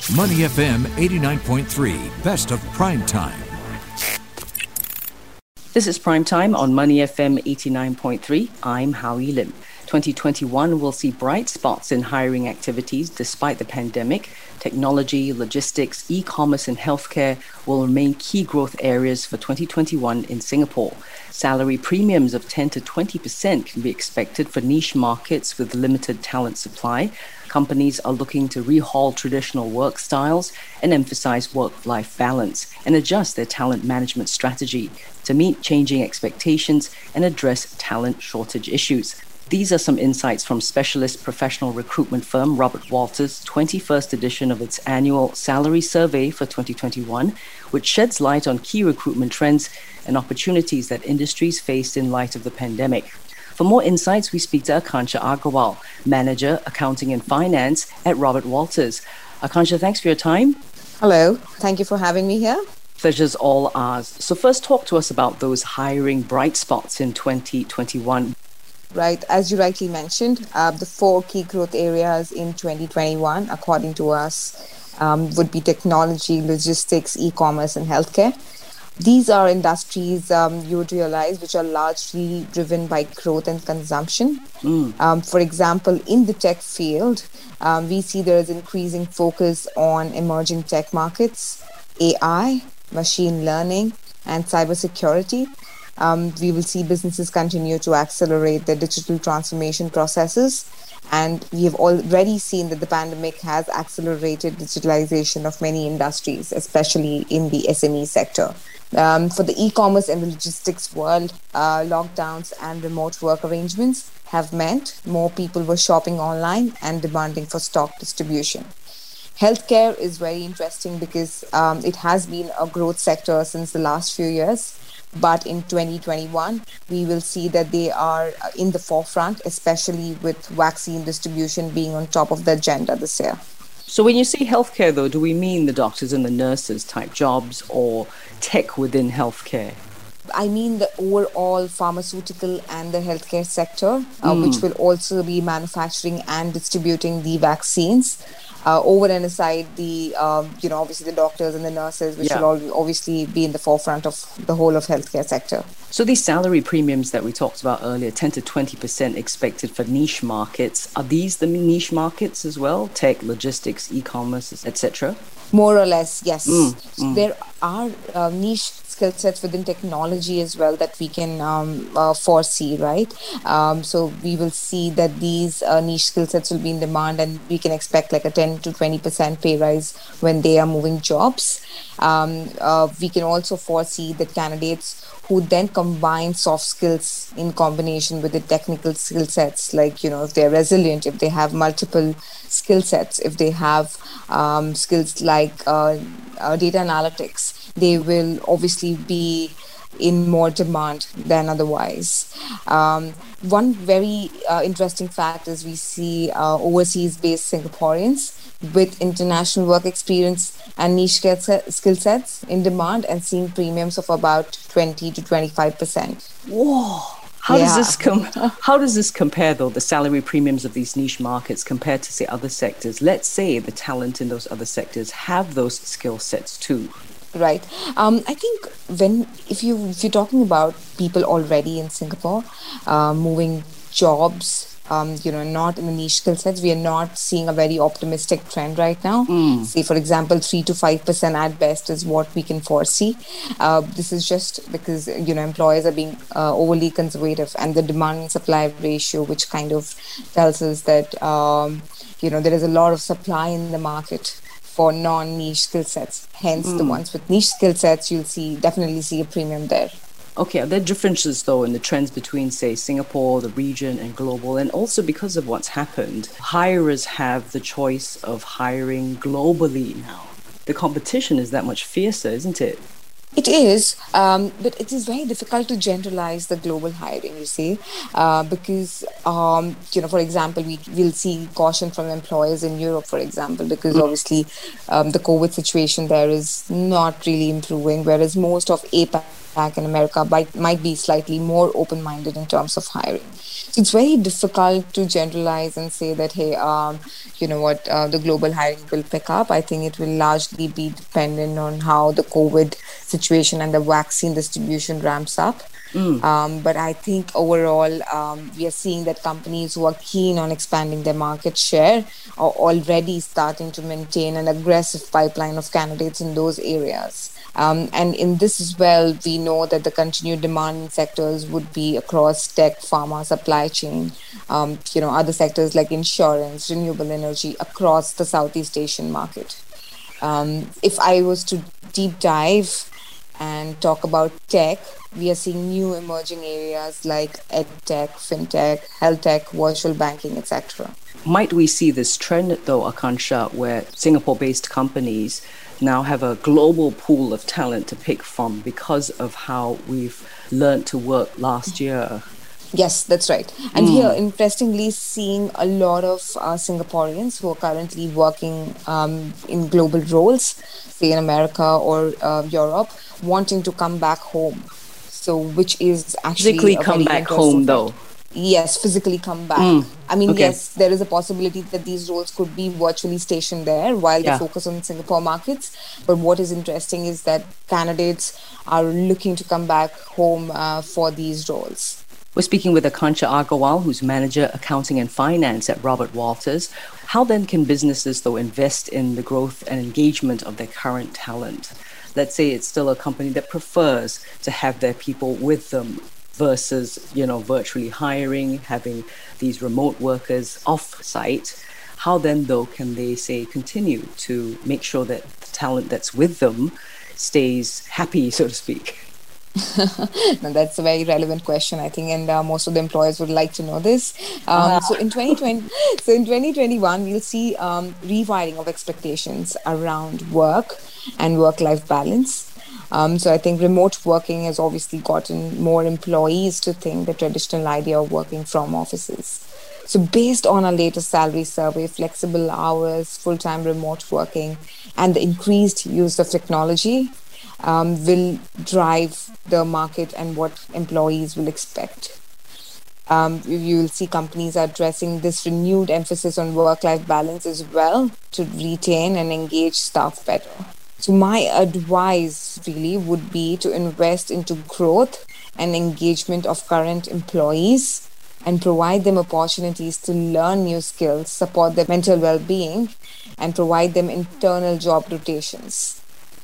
Money FM 89.3, best of prime time. This is Prime Time on Money FM 89.3. I'm Howie Lim. 2021 will see bright spots in hiring activities despite the pandemic. Technology, logistics, e-commerce and healthcare will remain key growth areas for 2021 in Singapore. Salary premiums of 10 to 20% can be expected for niche markets with limited talent supply. Companies are looking to rehaul traditional work styles and emphasize work-life balance and adjust their talent management strategy to meet changing expectations and address talent shortage issues. These are some insights from specialist professional recruitment firm Robert Walters' 21st edition of its annual salary survey for 2021, which sheds light on key recruitment trends and opportunities that industries faced in light of the pandemic. For more insights, we speak to Akansha Agarwal, Manager, Accounting and Finance at Robert Walters. Akansha, thanks for your time. Hello. Thank you for having me here. Pleasure's all ours. So first, talk to us about those hiring bright spots in 2021. Right. As you rightly mentioned, the four key growth areas in 2021, according to us, would be technology, logistics, e-commerce, and healthcare. These are industries, you would realize, which are largely driven by growth and consumption. For example, in the tech field, we see there is increasing focus on emerging tech markets, AI, machine learning, and cybersecurity. We will see businesses continue to accelerate their digital transformation processes. And we have already seen that the pandemic has accelerated digitalization of many industries, especially in the SME sector. For the e-commerce and the logistics world, lockdowns and remote work arrangements have meant more people were shopping online and demanding for stock distribution. Healthcare is very interesting because it has been a growth sector since the last few years. But in 2021, we will see that they are in the forefront, especially with vaccine distribution being on top of the agenda this year. So when you say healthcare, though, do we mean the doctors and the nurses type jobs or tech within healthcare? I mean the overall pharmaceutical and the healthcare sector, which will also be manufacturing and distributing the vaccines. Over and aside the, obviously the doctors and the nurses, which will obviously be in the forefront of the whole of healthcare sector. So these salary premiums that we talked about earlier, 10 to 20% expected for niche markets. Are these the niche markets as well? Tech, logistics, e-commerce, etc.? More or less, yes. There are niche skill sets within technology as well that we can foresee, right? So we will see that these niche skill sets will be in demand, and we can expect like a 10 to 20% pay rise when they are moving jobs. We can also foresee that candidates who then combine soft skills in combination with the technical skill sets, like, if they're resilient, if they have multiple skill sets, if they have skills like data analytics, they will obviously be in more demand than otherwise. One very interesting fact is we see overseas-based Singaporeans with international work experience and niche skill sets in demand and seeing premiums of about 20 to 25%. Whoa! How does this compare, though, the salary premiums of these niche markets compared to, say, other sectors? Let's say the talent in those other sectors have those skill sets too. Right. I think if you're talking about people already in Singapore moving jobs, not in the niche skill sets, we are not seeing a very optimistic trend right now. Say, for example, 3 to 5% at best is what we can foresee. This is just because, employers are being overly conservative, and the demand and supply ratio, which kind of tells us that, there is a lot of supply in the market for non-niche skill sets. Hence, the ones with niche skill sets, you'll definitely see a premium there. Okay, are there differences, though, in the trends between, say, Singapore, the region, and global? And also because of what's happened, hirers have the choice of hiring globally now. The competition is that much fiercer, isn't it? It is, but it is very difficult to generalize the global hiring, you see, because, for example, we'll see caution from employers in Europe, for example, because obviously the COVID situation there is not really improving, whereas most of APAC back in America might be slightly more open-minded in terms of hiring. So it's very difficult to generalize and say that, hey, you know what, the global hiring will pick up. I think it will largely be dependent on how the COVID situation and the vaccine distribution ramps up. But I think overall, we are seeing that companies who are keen on expanding their market share are already starting to maintain an aggressive pipeline of candidates in those areas. And in this as well, we know that the continued demand in sectors would be across tech, pharma, supply chain, other sectors like insurance, renewable energy across the Southeast Asian market. If I was to deep dive and talk about tech, we are seeing new emerging areas like edtech, fintech, health tech, virtual banking, etc. Might we see this trend, though, Akansha, where Singapore-based companies now have a global pool of talent to pick from because of how we've learned to work last year? Yes, that's right. And here, interestingly, seeing a lot of Singaporeans who are currently working in global roles, say in America or Europe, wanting to come back home. So, which is actually physically come back home, though. Yes, physically come back. I mean, yes, there is a possibility that these roles could be virtually stationed there while they focus on Singapore markets. But what is interesting is that candidates are looking to come back home for these roles. We're speaking with Akansha Agarwal, who's Manager, Accounting and Finance at Robert Walters. How then can businesses, though, invest in the growth and engagement of their current talent? Let's say it's still a company that prefers to have their people with them versus, virtually hiring, having these remote workers off-site. How then, though, can they, say, continue to make sure that the talent that's with them stays happy, so to speak? No, that's a very relevant question, I think, and most of the employers would like to know this. So in 2021, we'll see rewiring of expectations around work and work-life balance. So I think remote working has obviously gotten more employees to think the traditional idea of working from offices. So based on our latest salary survey, flexible hours, full-time remote working, and the increased use of technology will drive the market and what employees will expect. You will see companies addressing this renewed emphasis on work-life balance as well to retain and engage staff better. So my advice really would be to invest into growth and engagement of current employees and provide them opportunities to learn new skills, support their mental well-being, and provide them internal job rotations.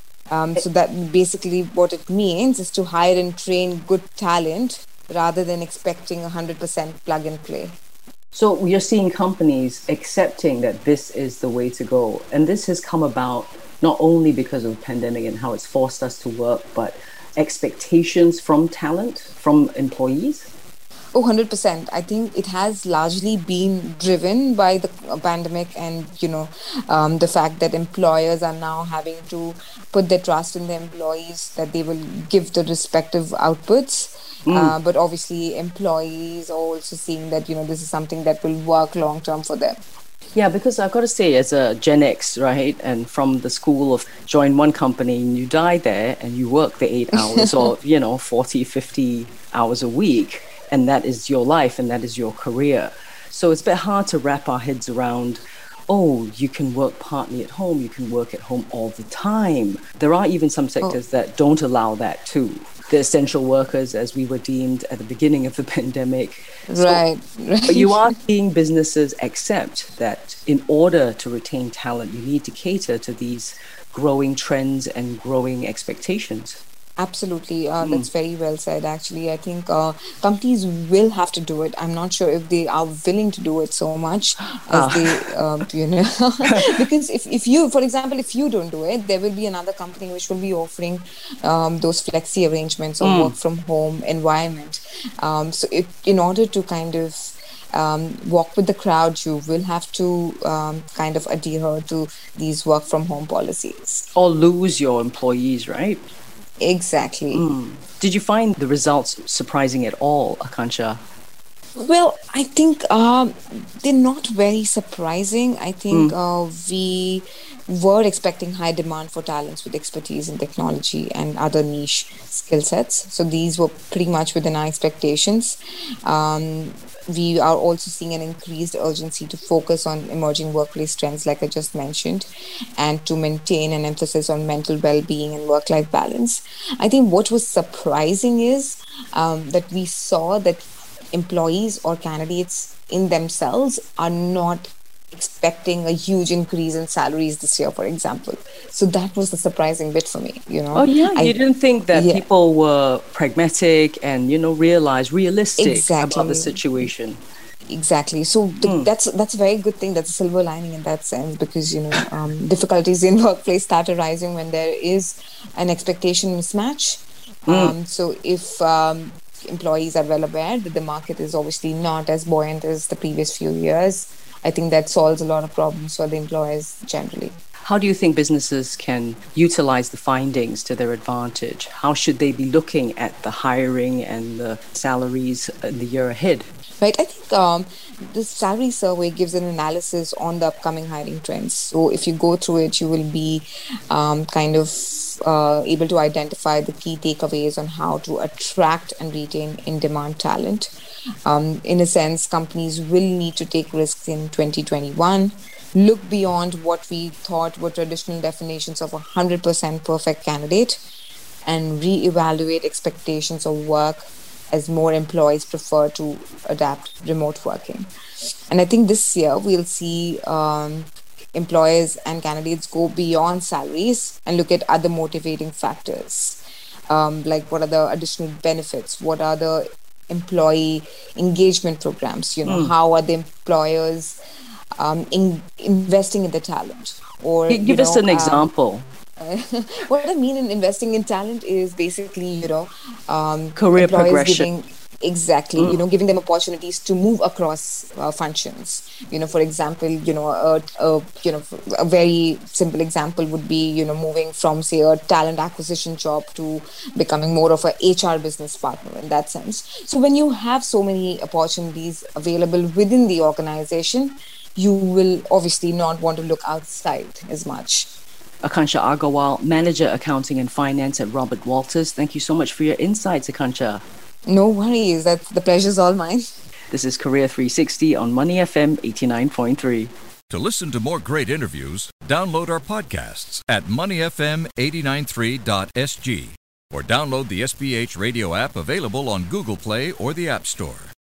So that basically what it means is to hire and train good talent rather than expecting 100% plug and play. So you're seeing companies accepting that this is the way to go. And this has come about not only because of the pandemic and how it's forced us to work, but expectations from talent, from employees? Oh, 100%. I think it has largely been driven by the pandemic and, the fact that employers are now having to put their trust in their employees that they will give the respective outputs. But obviously, employees are also seeing that, this is something that will work long term for them. Yeah, because I've got to say, as a Gen X, right, and from the school of join one company and you die there and you work the 8 hours or, 40, 50 hours a week, and that is your life and that is your career. So it's a bit hard to wrap our heads around, you can work partly at home, you can work at home all the time. There are even some sectors that don't allow that too. The essential workers, as we were deemed at the beginning of the pandemic. Right. But you are seeing businesses accept that in order to retain talent, you need to cater to these growing trends and growing expectations. Absolutely. That's very well said, actually. I think companies will have to do it. I'm not sure if they are willing to do it so much as they, because if you, for example, if you don't do it, there will be another company which will be offering those flexi arrangements or work from home environment. So in order to kind of walk with the crowd, you will have to kind of adhere to these work from home policies. Or lose your employees, right? Exactly. Did you find the results surprising at all, Akansha? Well, I think they're not very surprising. I think we were expecting high demand for talents with expertise in technology and other niche skill sets. So these were pretty much within our expectations. We are also seeing an increased urgency to focus on emerging workplace trends, like I just mentioned, and to maintain an emphasis on mental well-being and work-life balance. I think what was surprising is that we saw that employees or candidates in themselves are not expecting a huge increase in salaries this year, for example. So that was the surprising bit for me, Oh, yeah. You didn't think that people were pragmatic and, realized realistic about the situation. Exactly. So that's a very good thing. That's a silver lining in that sense, because difficulties in workplace start arising when there is an expectation mismatch. So if employees are well aware that the market is obviously not as buoyant as the previous few years, I think that solves a lot of problems for the employers generally. How do you think businesses can utilize the findings to their advantage? How should they be looking at the hiring and the salaries in the year ahead? Right. I think this salary survey gives an analysis on the upcoming hiring trends. So if you go through it, you will be able to identify the key takeaways on how to attract and retain in-demand talent. In a sense, companies will need to take risks in 2021, look beyond what we thought were traditional definitions of a 100% perfect candidate, and reevaluate expectations of work as more employees prefer to adapt remote working. And I think this year we'll see employers and candidates go beyond salaries and look at other motivating factors, like what are the additional benefits, what are the employee engagement programs, how are the employers investing in the talent? Or give us an example. What I mean in investing in talent is basically, career progression. Giving them opportunities to move across functions. For example, a very simple example would be, moving from, say, a talent acquisition job to becoming more of a HR business partner in that sense. So when you have so many opportunities available within the organization, you will obviously not want to look outside as much. Akansha Agarwal, Manager Accounting and Finance at Robert Walters. Thank you so much for your insights, Akansha. No worries. The pleasure's all mine. This is Career 360 on Money FM 89.3. To listen to more great interviews, download our podcasts at moneyfm893.sg or download the SPH radio app available on Google Play or the App Store.